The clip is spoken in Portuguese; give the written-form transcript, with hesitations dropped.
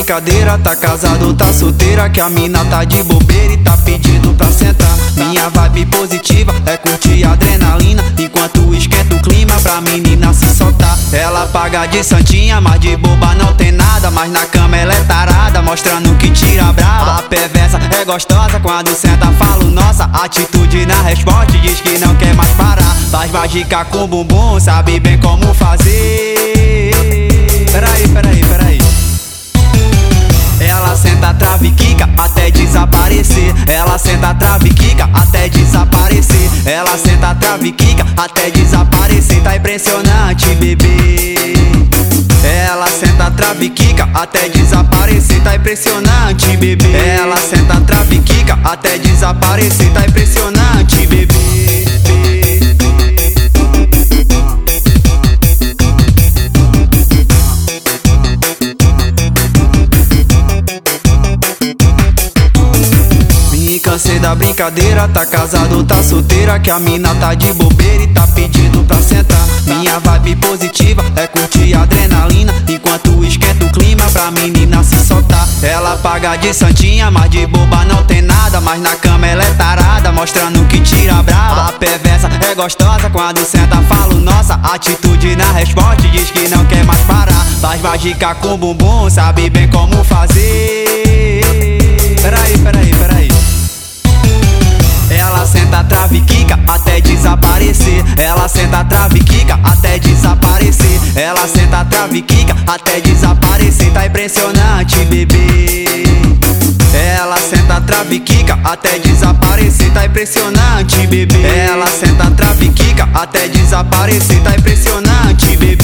brincadeira, tá casado ou tá solteira, que a mina tá de bobeira e tá pedindo pra sentar. Minha vibe positiva é curtir adrenalina, enquanto esquenta o clima pra menina se soltar. Ela paga de santinha, mas de boba não tem nada, mas na cama ela é tarada, mostrando que tira brava. A perversa é gostosa, quando senta falo nossa, atitude na resposta diz que não quer mais parar. Faz mágica com bumbum, sabe bem como fazer. Peraí. Ela senta, trava e quica até desaparecer. Ela senta, trava e quica até desaparecer. Ela senta, trava e quica até desaparecer. Tá impressionante, bebê. Ela senta, trava e quica até desaparecer. Tá impressionante, bebê. Ela senta, trava e quica até desaparecer. Tá impressionante, bebê. Cansei da brincadeira, tá casado ou tá solteira, que a mina tá de bobeira e tá pedindo pra sentar. Minha vibe positiva é curtir adrenalina, enquanto esquenta o clima pra menina se soltar. Ela paga de santinha, mas de boba não tem nada, mas na cama ela é tarada, mostrando que tira brava. A perversa é gostosa, quando senta falo nossa, atitude na resposta diz que não quer mais parar. Faz mágica com bumbum, sabe bem como fazer. Peraí. Ela senta, trava e quica até desaparecer. Ela senta, trava e quica até desaparecer. Ela senta, trava e quica até desaparecer. Tá impressionante, bebê. Ela senta, trava e quica até desaparecer. Tá impressionante, bebê. Ela senta, trava e quica até desaparecer. Tá impressionante, bebê.